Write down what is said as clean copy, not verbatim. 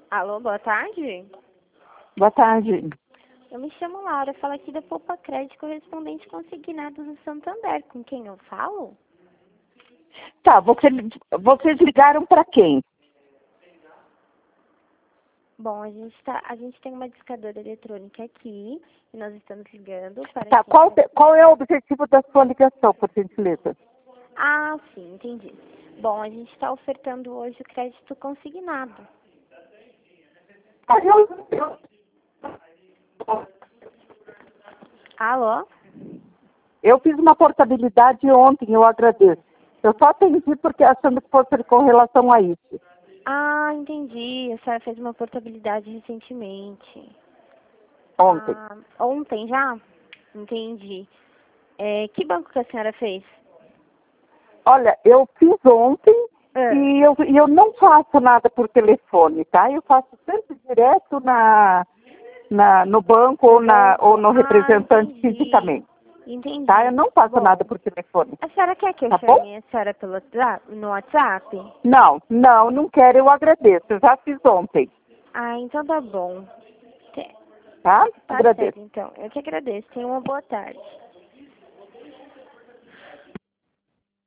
Alô, boa tarde. Boa tarde. Eu me chamo Laura, falo aqui da Poupa Crédito correspondente consignados do Santander. Com quem eu falo? Tá, vocês ligaram para quem? Bom, a gente tem uma discadora eletrônica aqui e nós estamos ligando para Tá, quem... qual é o objetivo da sua ligação, por gentileza? Ah, sim, entendi. Bom, a gente está ofertando hoje o crédito consignado. Ah, Alô? eu fiz uma portabilidade ontem, eu agradeço. Eu só atendi porque achando que fosse com relação a isso. Ah, entendi. A senhora fez uma portabilidade recentemente. Ontem. Ah, ontem já? Entendi. Que banco que a senhora fez? Olha, eu fiz ontem Ah, e eu não faço nada por telefone, tá? Eu faço sempre direto no banco ou no representante entendi. fisicamente, Entendi. tá? Eu não faço Bom, nada por telefone, a senhora quer que eu tá bom? chame a senhora no WhatsApp? Não quero, eu agradeço. Eu já fiz ontem, Ah, então tá bom. tá? Tá Agradeço. certo, então. Eu que agradeço. Tenha uma boa tarde.